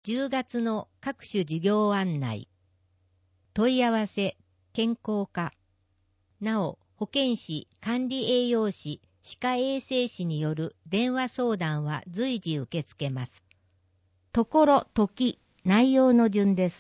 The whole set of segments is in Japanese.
10月の各種事業案内、問い合わせ、健康課、なお、保健師、管理栄養士、歯科衛生士による電話相談は随時受け付けます。ところ、時、内容の順です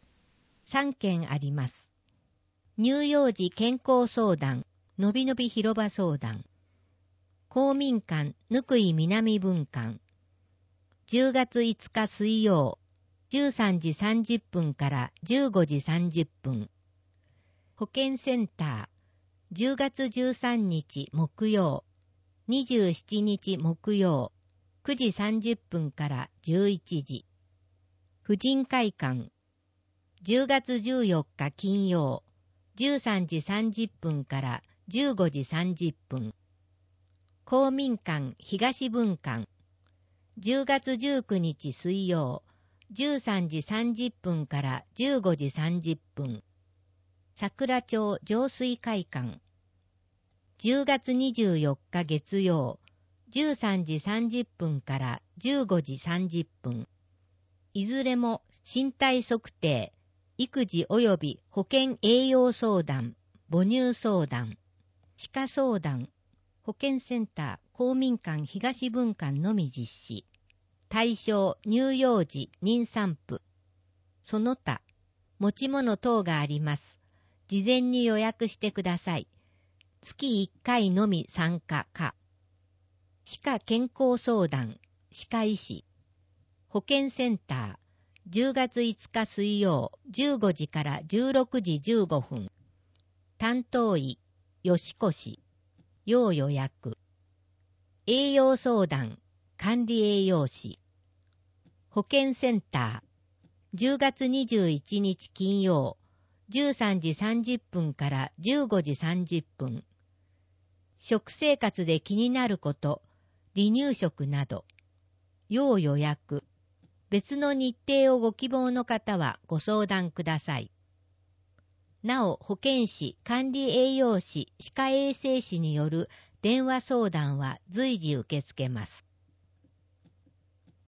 。3件あります。乳幼児健康相談、のびのび広場相談、公民館ぬくい南分館、10月5日水曜、13時30分から15時30分、保健センター、10月13日木曜、27日木曜、9時30分から11時、婦人会館、10月14日金曜、13時30分から15時30分、公民館東分館、10月19日水曜、13時30分から15時30分、桜町浄水会館、10月24日月曜、13時30分から15時30分、いずれも身体測定、育児及び保健栄養相談、母乳相談、歯科相談、保健センター、公民館東分館のみ実施。対象、乳幼児、妊産婦。その他、持ち物等があります。事前に予約してください。月1回のみ参加か。歯科健康相談、歯科医師。保健センター、10月5日水曜、15時から16時15分。担当医、吉越。要予約。栄養相談、管理栄養士。保健センター、10月21日金曜、13時30分から15時30分。食生活で気になること、離乳食など。要予約。別の日程をご希望の方はご相談ください。なお、保健師、管理栄養士、歯科衛生士による電話相談は随時受け付けます。